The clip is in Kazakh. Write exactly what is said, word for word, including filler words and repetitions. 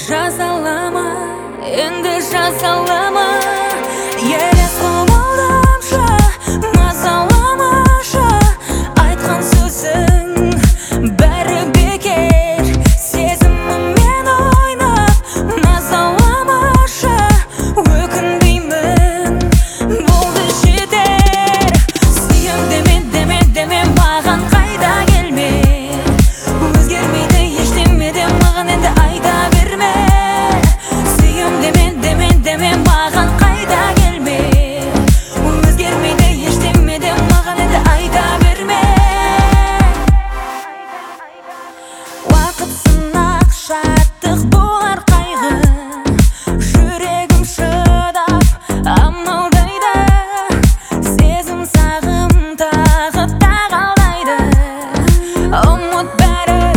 жазалама, енді жазалама. Елес болдымшы, мазаламашы, айтқан сөзің бәрі бекер. Сезіміммен ойнап мазаламашы, өкінбеймін, болды жетер. Сүйем деме, деме, деме, маған қайда келме. Өзгермейді ештеңеде маған енді айта берме. Сүйем деме, деме, деме, маған қайда келме. Өзгермейді ештеңеде маған енді айта берме. Уақыт сынақ шаттық болар қайғы, жүрегім шыдап амалдайды. Сезім сағым тағы тағалайды, ұмыт бәрі